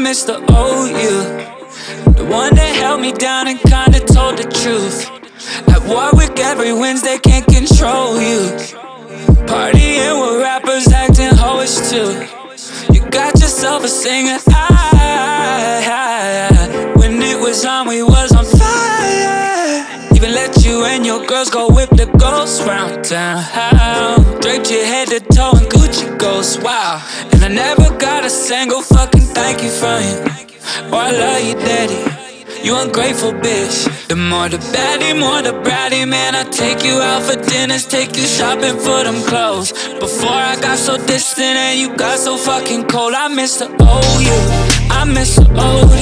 miss the old you, the one that held me down and kinda told the truth. At Warwick every Wednesday, can't control you. Partying with rappers, acting hoish too. You got yourself a singer. When it was on, we was on fire. Even let you and your girls go whip the ghost round town. Draped your head to toe in Gucci ghosts, wow. And I never got a single fucking thank you from you. Or I love you, daddy. You ungrateful bitch. The more the baddie, more the bratty. Man, I take you out for dinners, take you shopping for them clothes. Before I got so distant and you got so fucking cold. I miss the old you, I miss the old